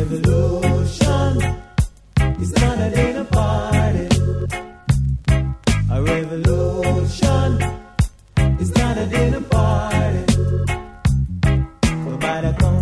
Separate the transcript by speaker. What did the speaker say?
Speaker 1: revolution is not a dinner party. A revolution is not a dinner party. But by the